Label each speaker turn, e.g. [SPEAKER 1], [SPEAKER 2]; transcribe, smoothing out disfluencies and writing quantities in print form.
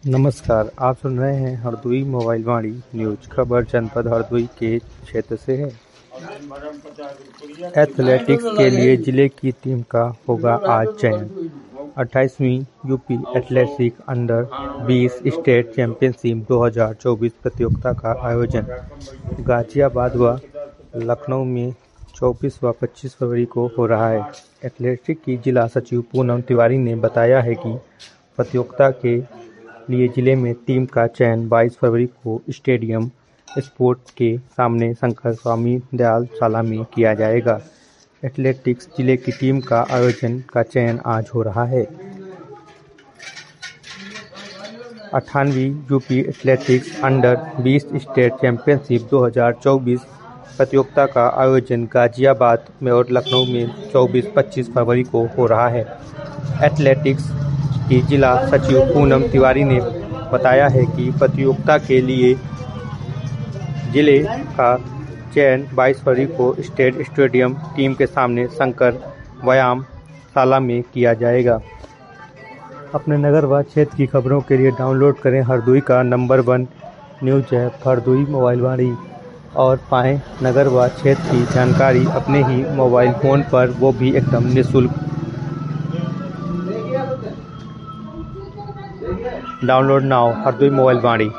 [SPEAKER 1] नमस्कार, आप सुन रहे हैं हरदोई मोबाइल वाणी न्यूज। खबर जनपद हरदोई के क्षेत्र से है। एथलेटिक्स के लिए जिले की टीम का होगा आज चयन। 28वीं UP athletics under 20 state championship 2024 प्रतियोगिता का आयोजन गाजियाबाद व लखनऊ में 24 व 25 फरवरी को हो रहा है। एथलेटिक्स की जिला सचिव पूनम तिवारी ने बताया है कि प्रतियोगिता के लिए जिले में टीम का चयन 22 फरवरी को स्टेडियम स्पोर्ट के सामने शंकर स्वामी दयाल शाला में किया जाएगा। एथलेटिक्स जिले की टीम का आयोजन का चयन आज हो रहा है। 98वीं UP athletics under 20 state championship 2024 प्रतियोगिता का आयोजन गाजियाबाद में और लखनऊ में 24-25 फरवरी को हो रहा है। एथलेटिक्स की जिला सचिव पूनम तिवारी ने बताया है कि प्रतियोगिता के लिए जिले का चयन 22 फरवरी को स्टेट स्टेडियम टीम के सामने शंकर व्यायाम शाला में किया जाएगा। अपने नगर व क्षेत्र की खबरों के लिए डाउनलोड करें हरदोई का number 1 news app Hardoi mobile Vaani और पाएं नगर व क्षेत्र की जानकारी अपने ही मोबाइल फोन पर, वो भी एकदम निःशुल्क। डाउनलोड नाउ हरदोई मोबाइल वाणी।